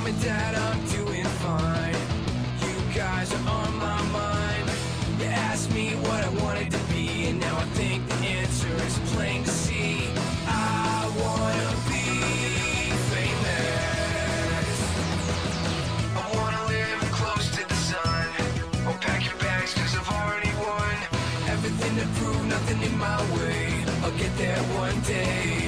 Mom and Dad, I'm doing fine. You guys are on my mind. You asked me what I wanted to be, and now I think the answer is plain to see. I wanna be famous. I wanna live close to the sun. Oh, pack your bags, cause I've already won. Everything to prove, nothing in my way. I'll get there one day.